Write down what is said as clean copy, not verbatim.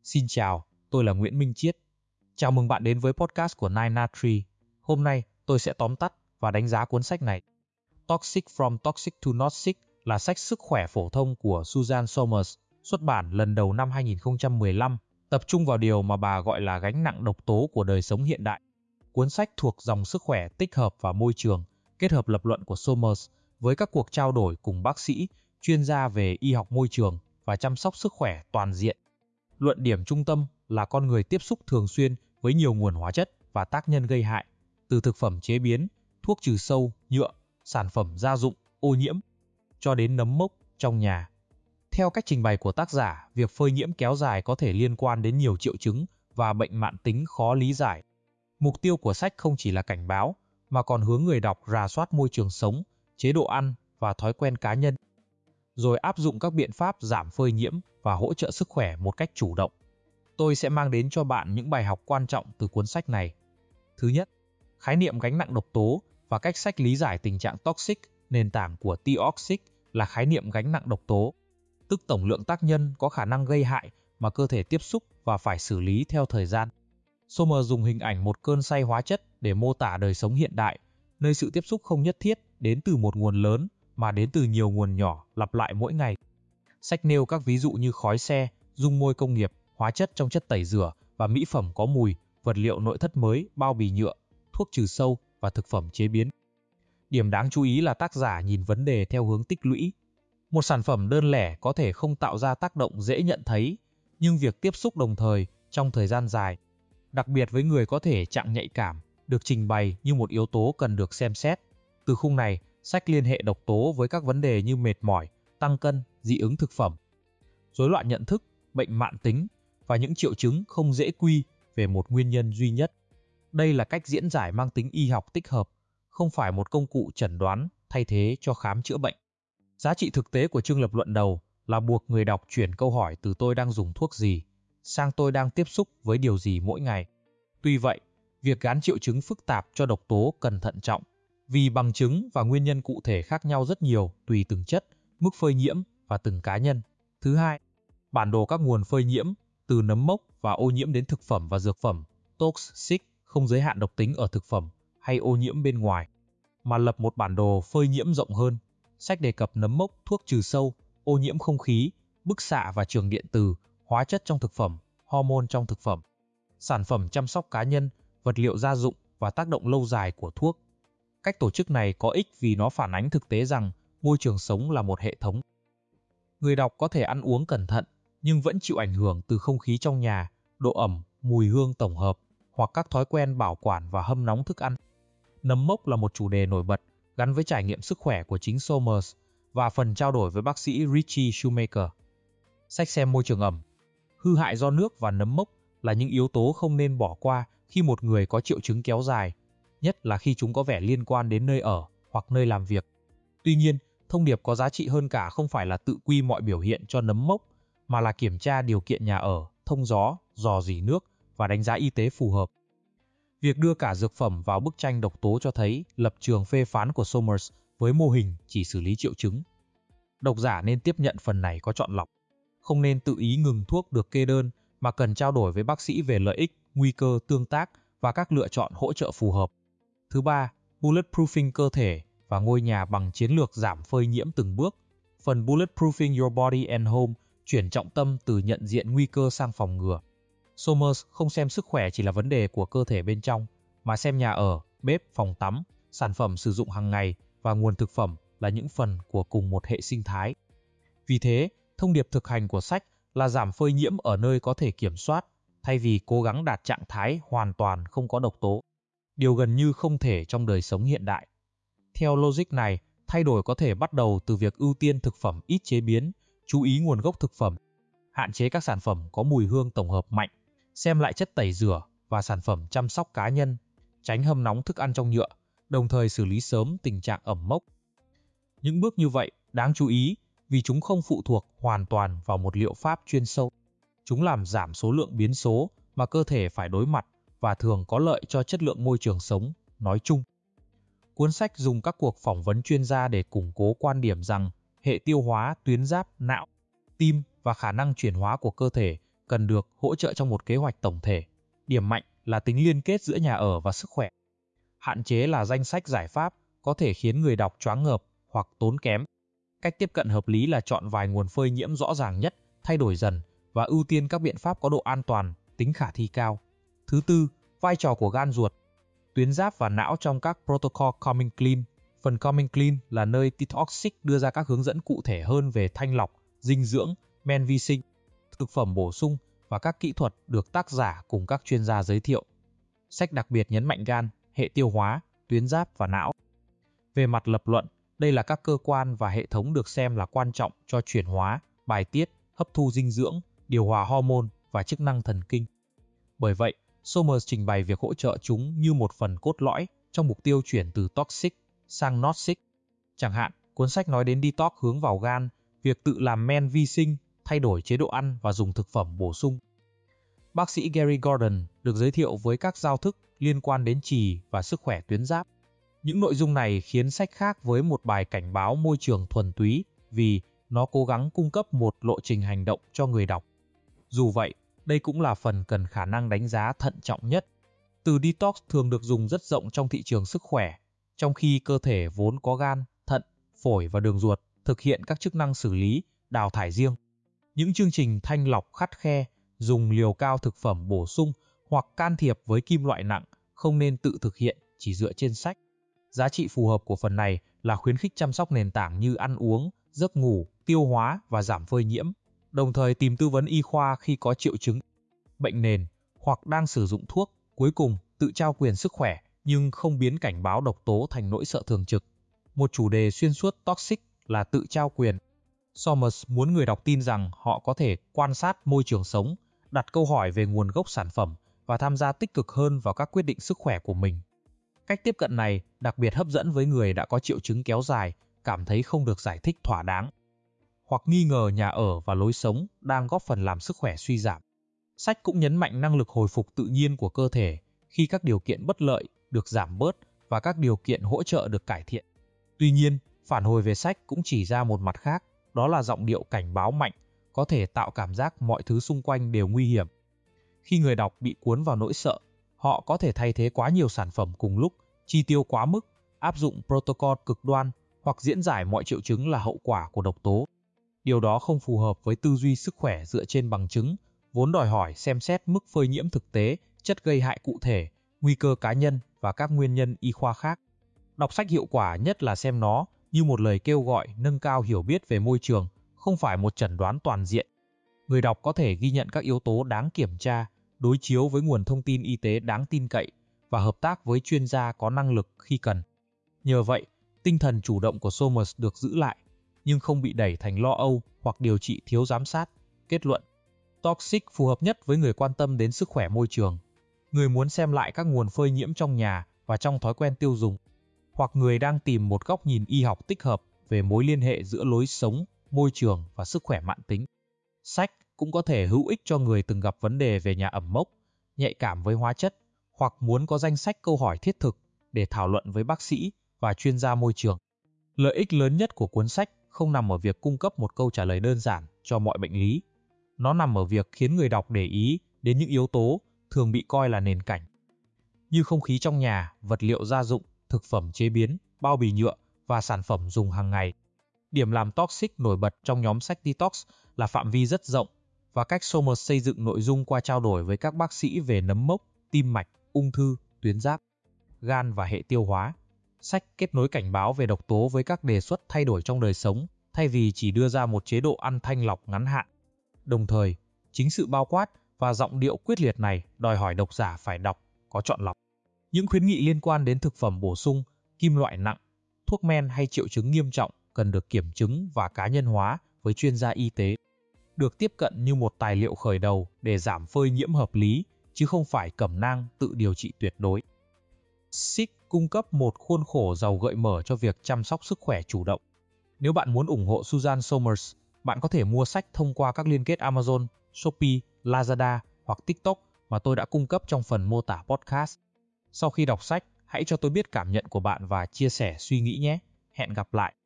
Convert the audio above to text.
Xin chào, tôi là Nguyễn Minh Chiết. Chào mừng bạn đến với podcast của Nine Nine Tree. Hôm nay, tôi sẽ tóm tắt và đánh giá cuốn sách này. Toxic From Toxic to Not Sick là sách sức khỏe phổ thông của Suzanne Somers, xuất bản lần đầu năm 2015, tập trung vào điều mà bà gọi là gánh nặng độc tố của đời sống hiện đại. Cuốn sách thuộc dòng sức khỏe tích hợp và môi trường, kết hợp lập luận của Somers với các cuộc trao đổi cùng bác sĩ, chuyên gia về y học môi trường và chăm sóc sức khỏe toàn diện. Luận điểm trung tâm là con người tiếp xúc thường xuyên với nhiều nguồn hóa chất và tác nhân gây hại, từ thực phẩm chế biến, thuốc trừ sâu, nhựa, sản phẩm gia dụng, ô nhiễm, cho đến nấm mốc trong nhà. Theo cách trình bày của tác giả, việc phơi nhiễm kéo dài có thể liên quan đến nhiều triệu chứng và bệnh mãn tính khó lý giải. Mục tiêu của sách không chỉ là cảnh báo, mà còn hướng người đọc rà soát môi trường sống, chế độ ăn và thói quen cá nhân, rồi áp dụng các biện pháp giảm phơi nhiễm và hỗ trợ sức khỏe một cách chủ động. Tôi sẽ mang đến cho bạn những bài học quan trọng từ cuốn sách này. Thứ nhất, khái niệm gánh nặng độc tố và cách sách lý giải tình trạng toxic, nền tảng của Toxic là khái niệm gánh nặng độc tố, tức tổng lượng tác nhân có khả năng gây hại mà cơ thể tiếp xúc và phải xử lý theo thời gian. Somers dùng hình ảnh một cơn say hóa chất để mô tả đời sống hiện đại, nơi sự tiếp xúc không nhất thiết đến từ một nguồn lớn mà đến từ nhiều nguồn nhỏ lặp lại mỗi ngày. Sách nêu các ví dụ như khói xe, dung môi công nghiệp, hóa chất trong chất tẩy rửa và mỹ phẩm có mùi, vật liệu nội thất mới, bao bì nhựa, thuốc trừ sâu và thực phẩm chế biến. Điểm đáng chú ý là tác giả nhìn vấn đề theo hướng tích lũy. Một sản phẩm đơn lẻ có thể không tạo ra tác động dễ nhận thấy, nhưng việc tiếp xúc đồng thời trong thời gian dài, đặc biệt với người có thể trạng nhạy cảm, được trình bày như một yếu tố cần được xem xét. Từ khung này, sách liên hệ độc tố với các vấn đề như mệt mỏi, tăng cân, dị ứng thực phẩm, rối loạn nhận thức, bệnh mãn tính và những triệu chứng không dễ quy về một nguyên nhân duy nhất. Đây là cách diễn giải mang tính y học tích hợp, không phải một công cụ chẩn đoán thay thế cho khám chữa bệnh. Giá trị thực tế của chương lập luận đầu là buộc người đọc chuyển câu hỏi từ tôi đang dùng thuốc gì sang tôi đang tiếp xúc với điều gì mỗi ngày. Tuy vậy, việc gán triệu chứng phức tạp cho độc tố cần thận trọng, vì bằng chứng và nguyên nhân cụ thể khác nhau rất nhiều tùy từng chất, mức phơi nhiễm và từng cá nhân. Thứ hai, bản đồ các nguồn phơi nhiễm, từ nấm mốc và ô nhiễm đến thực phẩm và dược phẩm, toxic không giới hạn độc tính ở thực phẩm hay ô nhiễm bên ngoài, mà lập một bản đồ phơi nhiễm rộng hơn. Sách đề cập nấm mốc, thuốc trừ sâu, ô nhiễm không khí, bức xạ và trường điện từ, hóa chất trong thực phẩm, hormone trong thực phẩm, sản phẩm chăm sóc cá nhân, vật liệu gia dụng và tác động lâu dài của thuốc. Cách tổ chức này có ích vì nó phản ánh thực tế rằng môi trường sống là một hệ thống. Người đọc có thể ăn uống cẩn thận, nhưng vẫn chịu ảnh hưởng từ không khí trong nhà, độ ẩm, mùi hương tổng hợp, hoặc các thói quen bảo quản và hâm nóng thức ăn. Nấm mốc là một chủ đề nổi bật, gắn với trải nghiệm sức khỏe của chính Somers và phần trao đổi với bác sĩ Richie Shoemaker. Sách xem môi trường ẩm. Hư hại do nước và nấm mốc là những yếu tố không nên bỏ qua khi một người có triệu chứng kéo dài, nhất là khi chúng có vẻ liên quan đến nơi ở hoặc nơi làm việc. Tuy nhiên, thông điệp có giá trị hơn cả không phải là tự quy mọi biểu hiện cho nấm mốc, mà là kiểm tra điều kiện nhà ở, thông gió, rò rỉ nước và đánh giá y tế phù hợp. Việc đưa cả dược phẩm vào bức tranh độc tố cho thấy lập trường phê phán của Somers với mô hình chỉ xử lý triệu chứng. Độc giả nên tiếp nhận phần này có chọn lọc, không nên tự ý ngừng thuốc được kê đơn mà cần trao đổi với bác sĩ về lợi ích, nguy cơ tương tác và các lựa chọn hỗ trợ phù hợp. Thứ ba, bulletproofing cơ thể và ngôi nhà bằng chiến lược giảm phơi nhiễm từng bước. Phần Bulletproofing Your Body and Home chuyển trọng tâm từ nhận diện nguy cơ sang phòng ngừa. Somers không xem sức khỏe chỉ là vấn đề của cơ thể bên trong, mà xem nhà ở, bếp, phòng tắm, sản phẩm sử dụng hàng ngày và nguồn thực phẩm là những phần của cùng một hệ sinh thái. Vì thế, thông điệp thực hành của sách là giảm phơi nhiễm ở nơi có thể kiểm soát, thay vì cố gắng đạt trạng thái hoàn toàn không có độc tố. Điều gần như không thể trong đời sống hiện đại. Theo logic này, thay đổi có thể bắt đầu từ việc ưu tiên thực phẩm ít chế biến, chú ý nguồn gốc thực phẩm, hạn chế các sản phẩm có mùi hương tổng hợp mạnh, xem lại chất tẩy rửa và sản phẩm chăm sóc cá nhân, tránh hâm nóng thức ăn trong nhựa, đồng thời xử lý sớm tình trạng ẩm mốc. Những bước như vậy đáng chú ý vì chúng không phụ thuộc hoàn toàn vào một liệu pháp chuyên sâu. Chúng làm giảm số lượng biến số mà cơ thể phải đối mặt và thường có lợi cho chất lượng môi trường sống nói chung. Cuốn sách dùng các cuộc phỏng vấn chuyên gia để củng cố quan điểm rằng hệ tiêu hóa, tuyến giáp, não, tim và khả năng chuyển hóa của cơ thể cần được hỗ trợ trong một kế hoạch tổng thể. Điểm mạnh là tính liên kết giữa nhà ở và sức khỏe. Hạn chế là danh sách giải pháp có thể khiến người đọc choáng ngợp hoặc tốn kém. Cách tiếp cận hợp lý là chọn vài nguồn phơi nhiễm rõ ràng nhất, thay đổi dần và ưu tiên các biện pháp có độ an toàn, tính khả thi cao. Thứ tư, vai trò của gan ruột, tuyến giáp và não trong các protocol Coming Clean. Phần Coming Clean là nơi Detoxic đưa ra các hướng dẫn cụ thể hơn về thanh lọc, dinh dưỡng, men vi sinh, thực phẩm bổ sung và các kỹ thuật được tác giả cùng các chuyên gia giới thiệu. Sách đặc biệt nhấn mạnh gan, hệ tiêu hóa, tuyến giáp và não. Về mặt lập luận, đây là các cơ quan và hệ thống được xem là quan trọng cho chuyển hóa, bài tiết, hấp thu dinh dưỡng, điều hòa hormone và chức năng thần kinh. Bởi vậy, Somers trình bày việc hỗ trợ chúng như một phần cốt lõi trong mục tiêu chuyển từ toxic sang noxic. Chẳng hạn, cuốn sách nói đến detox hướng vào gan, việc tự làm men vi sinh, thay đổi chế độ ăn và dùng thực phẩm bổ sung. Bác sĩ Gary Gordon được giới thiệu với các giao thức liên quan đến trì và sức khỏe tuyến giáp. Những nội dung này khiến sách khác với một bài cảnh báo môi trường thuần túy vì nó cố gắng cung cấp một lộ trình hành động cho người đọc. Dù vậy, đây cũng là phần cần khả năng đánh giá thận trọng nhất. Từ detox thường được dùng rất rộng trong thị trường sức khỏe, trong khi cơ thể vốn có gan, thận, phổi và đường ruột thực hiện các chức năng xử lý, đào thải riêng. Những chương trình thanh lọc khắt khe, dùng liều cao thực phẩm bổ sung hoặc can thiệp với kim loại nặng không nên tự thực hiện chỉ dựa trên sách. Giá trị phù hợp của phần này là khuyến khích chăm sóc nền tảng như ăn uống, giấc ngủ, tiêu hóa và giảm phơi nhiễm, đồng thời tìm tư vấn y khoa khi có triệu chứng, bệnh nền hoặc đang sử dụng thuốc. Cuối cùng, tự trao quyền sức khỏe nhưng không biến cảnh báo độc tố thành nỗi sợ thường trực. Một chủ đề xuyên suốt toxic là tự trao quyền. Somers muốn người đọc tin rằng họ có thể quan sát môi trường sống, đặt câu hỏi về nguồn gốc sản phẩm và tham gia tích cực hơn vào các quyết định sức khỏe của mình. Cách tiếp cận này đặc biệt hấp dẫn với người đã có triệu chứng kéo dài, cảm thấy không được giải thích thỏa đáng, hoặc nghi ngờ nhà ở và lối sống đang góp phần làm sức khỏe suy giảm. Sách cũng nhấn mạnh năng lực hồi phục tự nhiên của cơ thể khi các điều kiện bất lợi được giảm bớt và các điều kiện hỗ trợ được cải thiện. Tuy nhiên, phản hồi về sách cũng chỉ ra một mặt khác, đó là giọng điệu cảnh báo mạnh, có thể tạo cảm giác mọi thứ xung quanh đều nguy hiểm. Khi người đọc bị cuốn vào nỗi sợ, họ có thể thay thế quá nhiều sản phẩm cùng lúc, chi tiêu quá mức, áp dụng protocol cực đoan hoặc diễn giải mọi triệu chứng là hậu quả của độc tố. Điều đó không phù hợp với tư duy sức khỏe dựa trên bằng chứng, vốn đòi hỏi xem xét mức phơi nhiễm thực tế, chất gây hại cụ thể, nguy cơ cá nhân và các nguyên nhân y khoa khác. Đọc sách hiệu quả nhất là xem nó như một lời kêu gọi nâng cao hiểu biết về môi trường, không phải một chẩn đoán toàn diện. Người đọc có thể ghi nhận các yếu tố đáng kiểm tra, đối chiếu với nguồn thông tin y tế đáng tin cậy và hợp tác với chuyên gia có năng lực khi cần. Nhờ vậy, tinh thần chủ động của Somers được giữ lại, nhưng không bị đẩy thành lo âu hoặc điều trị thiếu giám sát. Kết luận, Toxic phù hợp nhất với người quan tâm đến sức khỏe môi trường, người muốn xem lại các nguồn phơi nhiễm trong nhà và trong thói quen tiêu dùng, hoặc người đang tìm một góc nhìn y học tích hợp về mối liên hệ giữa lối sống, môi trường và sức khỏe mãn tính. Sách cũng có thể hữu ích cho người từng gặp vấn đề về nhà ẩm mốc, nhạy cảm với hóa chất, hoặc muốn có danh sách câu hỏi thiết thực để thảo luận với bác sĩ và chuyên gia môi trường. Lợi ích lớn nhất của cuốn sách không nằm ở việc cung cấp một câu trả lời đơn giản cho mọi bệnh lý. Nó nằm ở việc khiến người đọc để ý đến những yếu tố thường bị coi là nền cảnh, như không khí trong nhà, vật liệu gia dụng, thực phẩm chế biến, bao bì nhựa và sản phẩm dùng hàng ngày. Điểm làm Toxic nổi bật trong nhóm sách Detox là phạm vi rất rộng và cách Somers xây dựng nội dung qua trao đổi với các bác sĩ về nấm mốc, tim mạch, ung thư, tuyến giáp, gan và hệ tiêu hóa. Sách kết nối cảnh báo về độc tố với các đề xuất thay đổi trong đời sống, thay vì chỉ đưa ra một chế độ ăn thanh lọc ngắn hạn. Đồng thời, chính sự bao quát và giọng điệu quyết liệt này đòi hỏi độc giả phải đọc có chọn lọc. Những khuyến nghị liên quan đến thực phẩm bổ sung, kim loại nặng, thuốc men hay triệu chứng nghiêm trọng cần được kiểm chứng và cá nhân hóa với chuyên gia y tế. Được tiếp cận như một tài liệu khởi đầu để giảm phơi nhiễm hợp lý, chứ không phải cẩm nang tự điều trị tuyệt đối. SICK cung cấp một khuôn khổ giàu gợi mở cho việc chăm sóc sức khỏe chủ động. Nếu bạn muốn ủng hộ Suzanne Somers, bạn có thể mua sách thông qua các liên kết Amazon, Shopee, Lazada hoặc TikTok mà tôi đã cung cấp trong phần mô tả podcast. Sau khi đọc sách, hãy cho tôi biết cảm nhận của bạn và chia sẻ suy nghĩ nhé. Hẹn gặp lại!